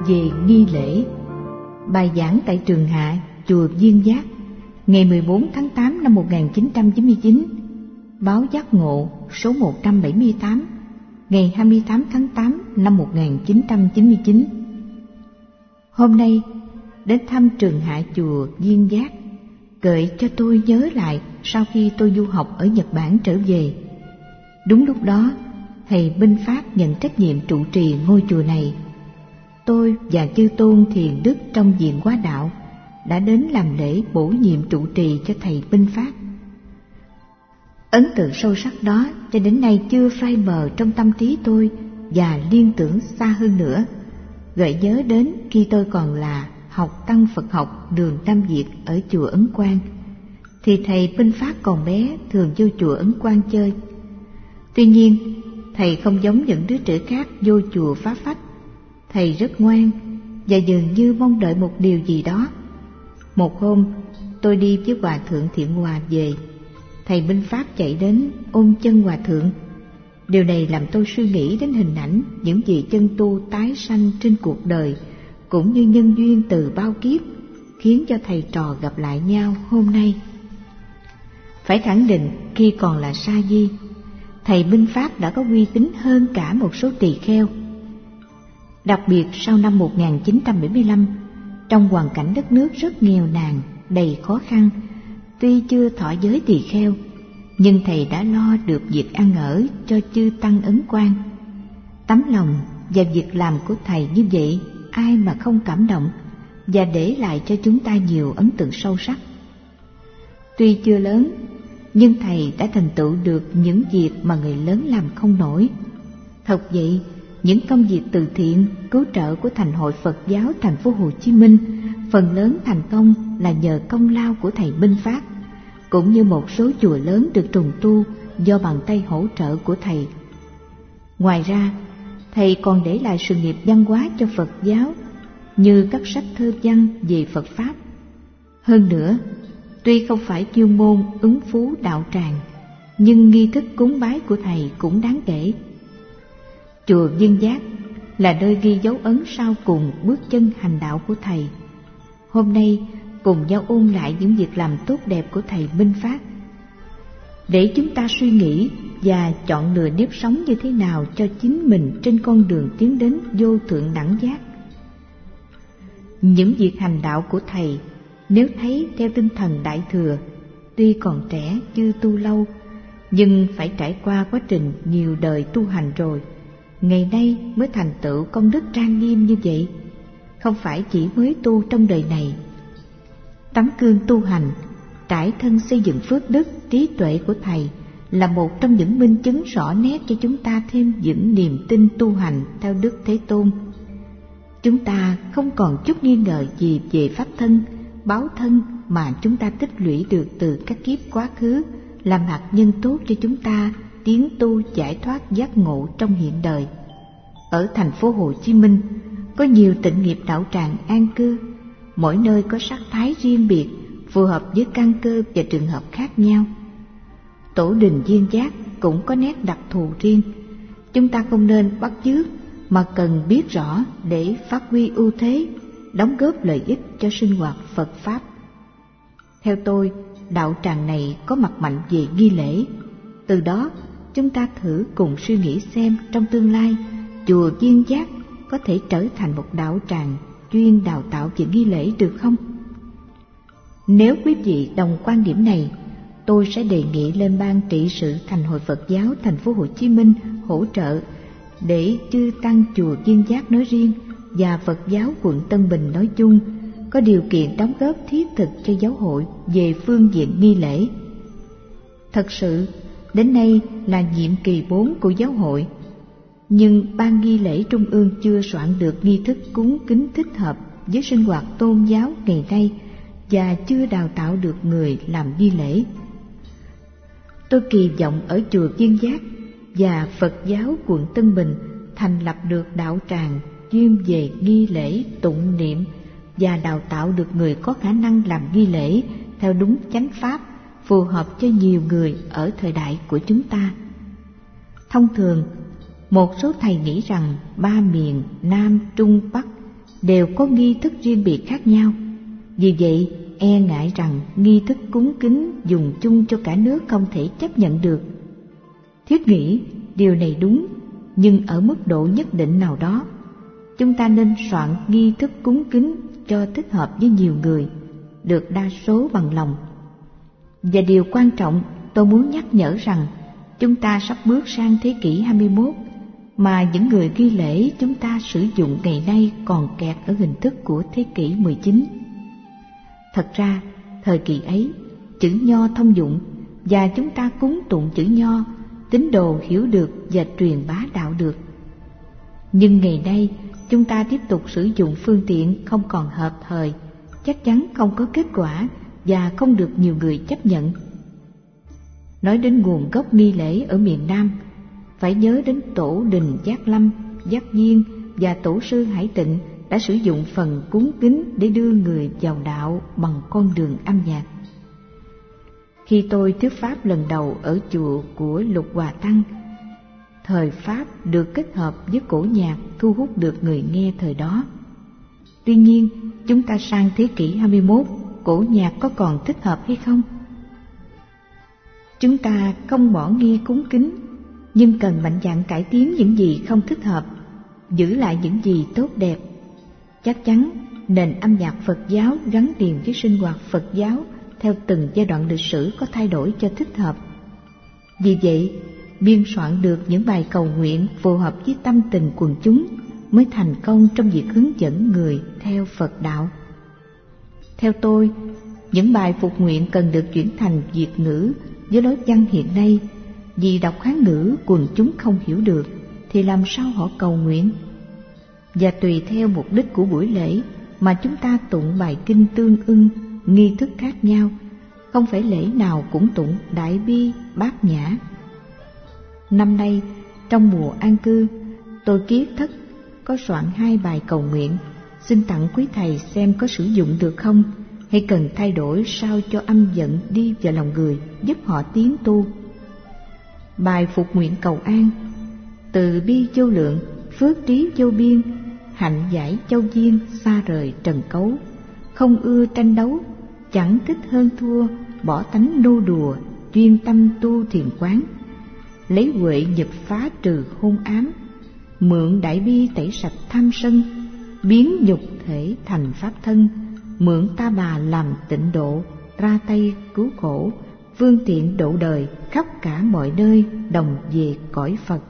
về nghi lễ. Bài giảng tại Trường Hạ, chùa Viên Giác, ngày 14 tháng 8 năm 1999. Báo Giác Ngộ số 178, ngày 28 tháng 8 năm 1999. Hôm nay đến thăm Trường Hạ chùa Viên Giác, gợi cho tôi nhớ lại sau khi tôi du học ở Nhật Bản trở về. Đúng lúc đó, thầy Minh Phát nhận trách nhiệm trụ trì ngôi chùa này. Tôi và chư tôn Thiền Đức trong Viện Hóa Đạo đã đến làm lễ bổ nhiệm trụ trì cho thầy Minh Phát. Ấn tượng sâu sắc đó cho đến nay chưa phai mờ trong tâm trí tôi, và liên tưởng xa hơn nữa, gợi nhớ đến khi tôi còn là học tăng Phật học đường Nam Việt ở chùa Ấn Quang, thì thầy Minh Phát còn bé thường vô chùa Ấn Quang chơi. Tuy nhiên, thầy không giống những đứa trẻ khác vô chùa phá phách. Thầy rất ngoan và dường như mong đợi một điều gì đó. Một hôm, tôi đi với Hòa thượng Thiện Hòa về. Thầy Minh Phát chạy đến ôm chân Hòa thượng. Điều này làm tôi suy nghĩ đến hình ảnh những vị chân tu tái sanh trên cuộc đời, cũng như nhân duyên từ bao kiếp, khiến cho thầy trò gặp lại nhau hôm nay. Phải khẳng định, khi còn là sa di, thầy Minh Phát đã có uy tín hơn cả một số tỳ kheo. Đặc biệt sau năm 1975, trong hoàn cảnh đất nước rất nghèo nàn, đầy khó khăn, tuy chưa thọ giới tỳ kheo, nhưng thầy đã lo được việc ăn ở cho chư tăng Ấn Quang. Tấm lòng và việc làm của thầy như vậy, ai mà không cảm động, và để lại cho chúng ta nhiều ấn tượng sâu sắc. Tuy chưa lớn, nhưng thầy đã thành tựu được những việc mà người lớn làm không nổi. Thật vậy, những công việc từ thiện, cứu trợ của Thành hội Phật giáo Thành phố Hồ Chí Minh phần lớn thành công là nhờ công lao của thầy Minh Phát, cũng như một số chùa lớn được trùng tu do bàn tay hỗ trợ của thầy. Ngoài ra, thầy còn để lại sự nghiệp văn hóa cho Phật giáo, như các sách thơ văn về Phật Pháp. Hơn nữa, tuy không phải chuyên môn ứng phú đạo tràng, nhưng nghi thức cúng bái của thầy cũng đáng kể. Chùa Viên Giác là nơi ghi dấu ấn sau cùng bước chân hành đạo của thầy. Hôm nay cùng nhau ôn lại những việc làm tốt đẹp của thầy Minh Phát, để chúng ta suy nghĩ và chọn lựa nếp sống như thế nào cho chính mình trên con đường tiến đến vô thượng đẳng giác. Những việc hành đạo của thầy, nếu thấy theo tinh thần Đại Thừa, tuy còn trẻ chưa tu lâu, nhưng phải trải qua quá trình nhiều đời tu hành rồi, ngày nay mới thành tựu công đức trang nghiêm như vậy, không phải chỉ mới tu trong đời này. Tấm gương tu hành, trải thân xây dựng phước đức, trí tuệ của thầy là một trong những minh chứng rõ nét cho chúng ta thêm vững niềm tin tu hành theo Đức Thế Tôn. Chúng ta không còn chút nghi ngờ gì về pháp thân, báo thân mà chúng ta tích lũy được từ các kiếp quá khứ, làm hạt nhân tốt cho chúng ta tiến tu giải thoát giác ngộ trong hiện đời. Ở Thành phố Hồ Chí Minh có nhiều tịnh nghiệp đạo tràng an cư, mỗi nơi có sắc thái riêng biệt, phù hợp với căn cơ và trường hợp khác nhau. Tổ đình Viên Giác cũng có nét đặc thù riêng. Chúng ta không nên bắt chước, mà cần biết rõ để phát huy ưu thế, đóng góp lợi ích cho sinh hoạt Phật Pháp. Theo tôi, đạo tràng này có mặt mạnh về nghi lễ. Từ đó, chúng ta thử cùng suy nghĩ xem trong tương lai, chùa Viên Giác có thể trở thành một đạo tràng chuyên đào tạo về nghi lễ được không? Nếu quý vị đồng quan điểm này, tôi sẽ đề nghị lên ban trị sự Thành hội Phật giáo Thành phố Hồ Chí Minh hỗ trợ để chư tăng chùa Viên Giác nói riêng và Phật giáo quận Tân Bình nói chung có điều kiện đóng góp thiết thực cho giáo hội về phương diện nghi lễ. Thật sự, đến nay là nhiệm kỳ 4 của giáo hội, nhưng ban nghi lễ trung ương chưa soạn được nghi thức cúng kính thích hợp với sinh hoạt tôn giáo ngày nay và chưa đào tạo được người làm nghi lễ. Tôi kỳ vọng ở chùa Viên Giác và Phật giáo quận Tân Bình thành lập được đạo tràng chuyên về nghi lễ tụng niệm và đào tạo được người có khả năng làm nghi lễ theo đúng chánh pháp, phù hợp cho nhiều người ở thời đại của chúng ta. Thông thường, một số thầy nghĩ rằng ba miền Nam, Trung, Bắc đều có nghi thức riêng biệt khác nhau. Vì vậy, e ngại rằng nghi thức cúng kính dùng chung cho cả nước không thể chấp nhận được. Thiết nghĩ điều này đúng, nhưng ở mức độ nhất định nào đó. Chúng ta nên soạn nghi thức cúng kính cho thích hợp với nhiều người, được đa số bằng lòng. Và điều quan trọng tôi muốn nhắc nhở rằng chúng ta sắp bước sang thế kỷ 21, mà những người ghi lễ chúng ta sử dụng ngày nay còn kẹt ở hình thức của thế kỷ 19. Thật ra, thời kỳ ấy, chữ Nho thông dụng và chúng ta cúng tụng chữ Nho, tín đồ hiểu được và truyền bá đạo được. Nhưng ngày nay, chúng ta tiếp tục sử dụng phương tiện không còn hợp thời, chắc chắn không có kết quả và không được nhiều người chấp nhận. Nói đến nguồn gốc nghi lễ ở miền Nam, phải nhớ đến tổ đình Giác Lâm, Giác Viên và tổ sư Hải Tịnh đã sử dụng phần cúng kính để đưa người vào đạo bằng con đường âm nhạc. Khi tôi thuyết pháp lần đầu ở chùa của Lục Hòa Tăng, thời Pháp được kết hợp với cổ nhạc thu hút được người nghe thời đó. Tuy nhiên, chúng ta sang thế kỷ 21, cổ nhạc có còn thích hợp hay không? Chúng ta không bỏ nghi cúng kính, nhưng cần mạnh dạn cải tiến những gì không thích hợp, giữ lại những gì tốt đẹp. Chắc chắn nền âm nhạc Phật giáo gắn liền với sinh hoạt Phật giáo theo từng giai đoạn lịch sử có thay đổi cho thích hợp. Vì vậy, biên soạn được những bài cầu nguyện phù hợp với tâm tình quần chúng mới thành công trong việc hướng dẫn người theo Phật đạo. Theo tôi, những bài phục nguyện cần được chuyển thành Việt ngữ với lối văn hiện nay, vì đọc Hán ngữ quần chúng không hiểu được thì làm sao họ cầu nguyện? Và tùy theo mục đích của buổi lễ mà chúng ta tụng bài kinh tương ưng, nghi thức khác nhau, không phải lễ nào cũng tụng Đại Bi, Bát Nhã. Năm nay, trong mùa an cư, tôi kiết thất có soạn 2 bài cầu nguyện, xin tặng quý thầy xem có sử dụng được không, hay cần thay đổi sao cho âm dẫn đi vào lòng người, giúp họ tiến tu. Bài phục nguyện cầu an: từ bi vô lượng, phước trí vô biên, hạnh giải châu duyên, xa rời trần cấu, không ưa tranh đấu, chẳng thích hơn thua, bỏ tánh nô đùa, chuyên tâm tu thiền quán, lấy huệ nhập phá trừ hôn ám, mượn đại bi tẩy sạch tham sân, biến nhục thể thành pháp thân, mượn ta bà làm tịnh độ, ra tay cứu khổ, phương tiện độ đời khắp cả mọi nơi, đồng về cõi Phật.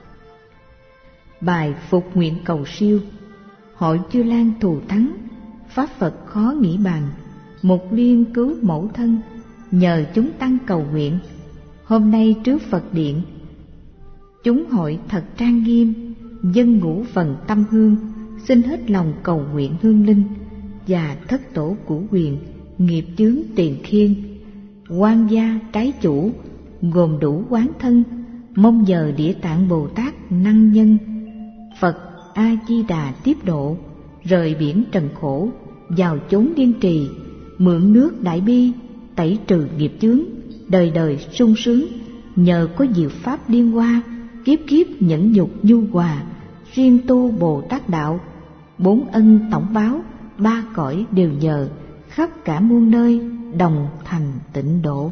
Bài phục nguyện cầu siêu: hội Chư Lan thù thắng, pháp Phật khó nghĩ bàn, một liên cứu mẫu thân, nhờ chúng tăng cầu nguyện. Hôm nay trước Phật điện, chúng hội thật trang nghiêm, dân ngũ phần tâm hương, xin hết lòng cầu nguyện hương linh và thất tổ cửu quyền, nghiệp chướng tiền khiên, quan gia trái chủ, gồm đủ quán thân, mong nhờ Địa Tạng Bồ Tát năng nhân, Phật A Di Đà tiếp độ, rời biển trần khổ, vào chốn điên trì, mượn nước đại bi, tẩy trừ nghiệp chướng, đời đời sung sướng, nhờ có diệu pháp liên hoa, kiếp kiếp nhẫn nhục nhu hòa, riêng tu Bồ Tát đạo, 4 ân tổng báo, 3 cõi đều nhờ, khắp cả muôn nơi đồng thành tịnh độ.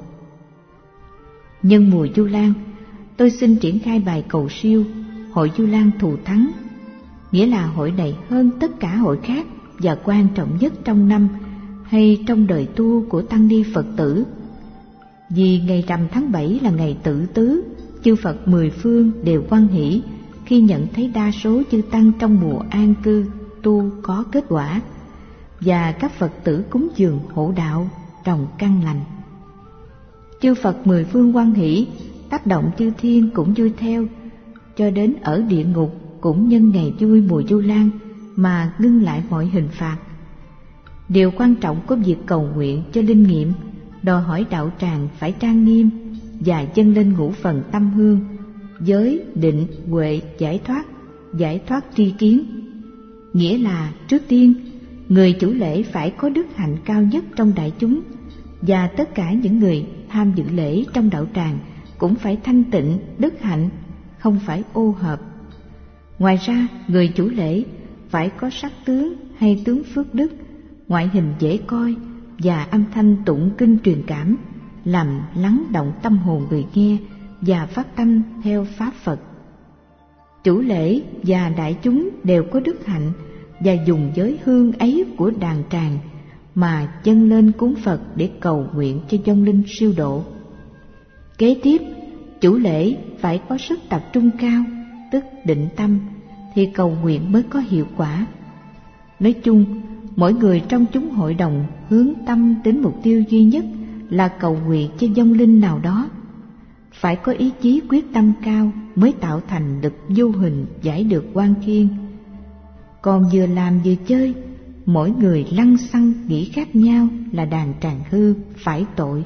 Nhân mùa Vu Lan, tôi xin triển khai bài cầu siêu hội Vu Lan thù thắng, nghĩa là hội này hơn tất cả hội khác và quan trọng nhất trong năm hay trong đời tu của tăng ni Phật tử. Vì ngày rằm tháng 7 là ngày Tự Tứ, chư Phật 10 phương đều hoan hỷ khi nhận thấy đa số chư tăng trong mùa an cư tu có kết quả, và các Phật tử cúng dường hộ đạo, trồng căn lành. Chư Phật 10 phương hoan hỷ, tác động chư thiên cũng vui theo, cho đến ở địa ngục cũng nhân ngày vui mùa Vu Lan mà ngưng lại mọi hình phạt. Điều quan trọng của việc cầu nguyện cho linh nghiệm đòi hỏi đạo tràng phải trang nghiêm và dâng lên ngũ phần tâm hương, giới, định, huệ, giải thoát tri kiến. Nghĩa là trước tiên, người chủ lễ phải có đức hạnh cao nhất trong đại chúng, và tất cả những người tham dự lễ trong đạo tràng cũng phải thanh tịnh đức hạnh, không phải ô hợp. Ngoài ra, người chủ lễ phải có sắc tướng hay tướng phước đức, ngoại hình dễ coi và âm thanh tụng kinh truyền cảm làm lắng động tâm hồn người nghe và phát tâm theo pháp Phật. Chủ lễ và đại chúng đều có đức hạnh và dùng giới hương ấy của đàn tràng mà dâng lên cúng Phật để cầu nguyện cho vong linh siêu độ. Kế tiếp, chủ lễ phải có sức tập trung cao, tức định tâm, thì cầu nguyện mới có hiệu quả. Nói chung, mỗi người trong chúng hội đồng hướng tâm đến mục tiêu duy nhất là cầu nguyện cho vong linh nào đó. Phải có ý chí quyết tâm cao mới tạo thành lực vô hình giải được oan khiên. Còn vừa làm vừa chơi, mỗi người lăng xăng nghĩ khác nhau là đàn tràng hư phải tội.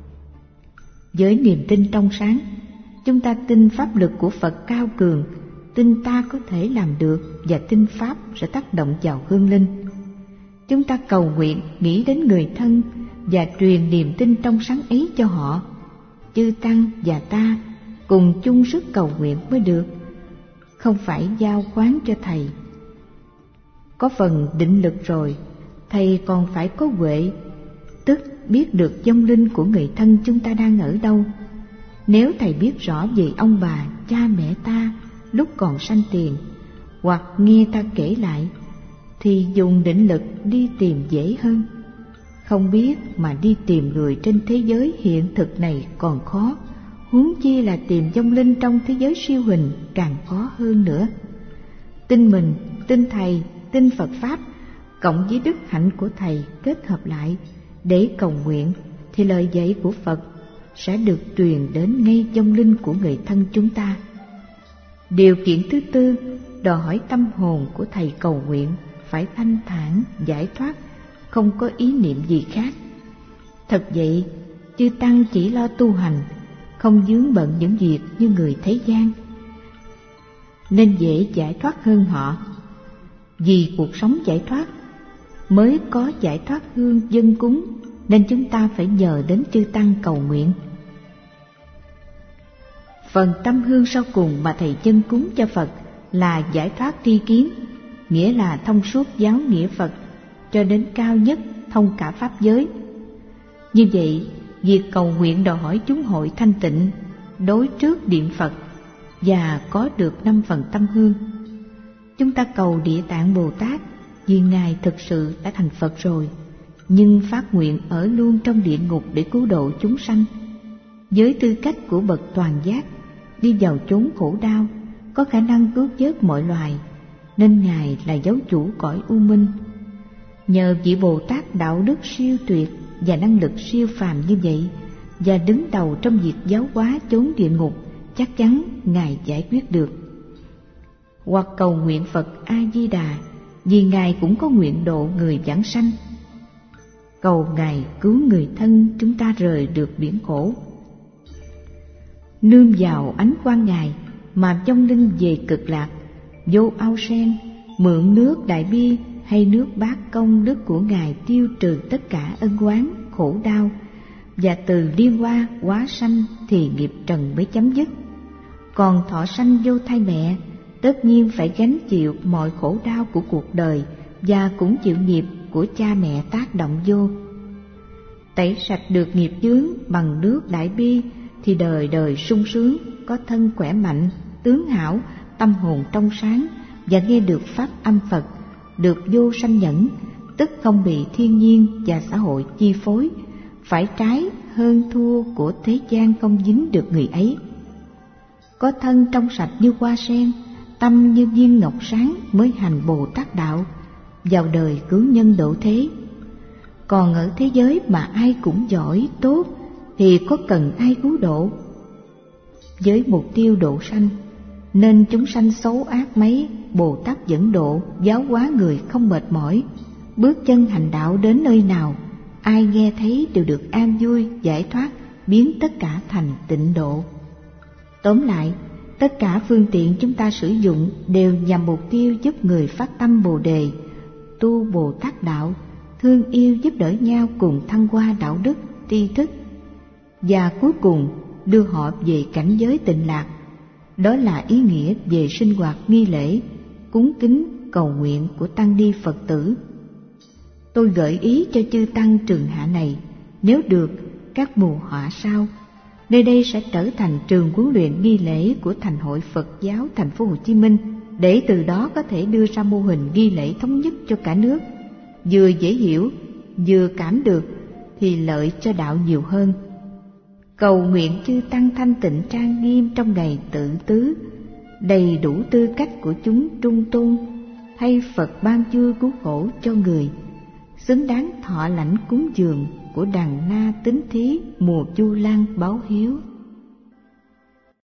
Với niềm tin trong sáng, chúng ta tin pháp lực của Phật cao cường, tin ta có thể làm được và tin pháp sẽ tác động vào hương linh. Chúng ta cầu nguyện nghĩ đến người thân và truyền niềm tin trong sáng ấy cho họ. Chư tăng và ta cùng chung sức cầu nguyện mới được, không phải giao khoán cho thầy. Có phần định lực rồi, thầy còn phải có huệ, tức biết được vong linh của người thân chúng ta đang ở đâu. Nếu thầy biết rõ về ông bà, cha mẹ ta lúc còn sanh tiền, hoặc nghe ta kể lại, thì dùng định lực đi tìm dễ hơn. Không biết mà đi tìm người trên thế giới hiện thực này còn khó, huống chi là tìm vong linh trong thế giới siêu hình càng khó hơn nữa. Tin mình, tin thầy, tin Phật Pháp, cộng với đức hạnh của thầy kết hợp lại để cầu nguyện, thì lời dạy của Phật sẽ được truyền đến ngay vong linh của người thân chúng ta. Điều kiện thứ tư, đòi hỏi tâm hồn của thầy cầu nguyện phải thanh thản, giải thoát, không có ý niệm gì khác. Thật vậy, chư tăng chỉ lo tu hành, không vướng bận những việc như người thế gian, nên dễ giải thoát hơn họ. Vì cuộc sống giải thoát mới có giải thoát hương dâng cúng, nên chúng ta phải nhờ đến chư tăng cầu nguyện. Phần tâm hương sau cùng mà thầy dâng cúng cho Phật là giải thoát tri kiến, nghĩa là thông suốt giáo nghĩa Phật cho đến cao nhất thông cả pháp giới. Như vậy, việc cầu nguyện đòi hỏi chúng hội thanh tịnh, đối trước điện Phật và có được 5 phần tâm hương. Chúng ta cầu Địa Tạng Bồ Tát vì Ngài thực sự đã thành Phật rồi, nhưng phát nguyện ở luôn trong địa ngục để cứu độ chúng sanh. Với tư cách của bậc toàn giác, đi vào chốn khổ đau, có khả năng cứu vớt mọi loài, nên Ngài là giáo chủ cõi u minh. Nhờ vị Bồ Tát đạo đức siêu tuyệt và năng lực siêu phàm như vậy, và đứng đầu trong việc giáo hóa chốn địa ngục, chắc chắn Ngài giải quyết được. Hoặc cầu nguyện Phật A-di-đà, vì Ngài cũng có nguyện độ người vãng sanh. Cầu Ngài cứu người thân chúng ta rời được biển khổ. Nương vào ánh quang Ngài mà vong linh về cực lạc, vô ao sen, mượn nước Đại Bi hay nước bát công đức của Ngài tiêu trừ tất cả ân oán, khổ đau, và từ liên hoa hóa sanh thì nghiệp trần mới chấm dứt. Còn thọ sanh vô thai mẹ, tất nhiên phải gánh chịu mọi khổ đau của cuộc đời và cũng chịu nghiệp của cha mẹ tác động vô. Tẩy sạch được nghiệp chướng bằng nước Đại Bi thì đời đời sung sướng, có thân khỏe mạnh, tướng hảo, tâm hồn trong sáng và nghe được pháp âm Phật, được vô sanh nhẫn, tức không bị thiên nhiên và xã hội chi phối, phải trái hơn thua của thế gian không dính được người ấy. Có thân trong sạch như hoa sen, tâm như viên ngọc sáng mới hành Bồ Tát đạo, vào đời cứu nhân độ thế. Còn ở thế giới mà ai cũng giỏi, tốt thì có cần ai cứu độ? Với mục tiêu độ sanh, nên chúng sanh xấu ác mấy, Bồ Tát dẫn độ, giáo hóa người không mệt mỏi. Bước chân hành đạo đến nơi nào, ai nghe thấy đều được an vui, giải thoát, biến tất cả thành tịnh độ. Tóm lại, tất cả phương tiện chúng ta sử dụng đều nhằm mục tiêu giúp người phát tâm Bồ Đề, tu Bồ Tát đạo, thương yêu giúp đỡ nhau cùng thăng hoa đạo đức, tri thức, và cuối cùng đưa họ về cảnh giới tịnh lạc. Đó là ý nghĩa về sinh hoạt nghi lễ, cúng kính, cầu nguyện của tăng ni Phật tử. Tôi gợi ý cho chư tăng Trường Hạ này, nếu được, các mùa họa sau, nơi đây sẽ trở thành trường huấn luyện nghi lễ của Thành hội Phật giáo Thành phố Hồ Chí Minh, để từ đó có thể đưa ra mô hình nghi lễ thống nhất cho cả nước, vừa dễ hiểu, vừa cảm được thì lợi cho đạo nhiều hơn. Cầu nguyện chư tăng thanh tịnh trang nghiêm trong ngày tự tứ, đầy đủ tư cách của chúng trung tôn, thay Phật ban vui cứu khổ cho người, xứng đáng thọ lãnh cúng dường của đàn na tín thí mùa Chu Lan báo hiếu.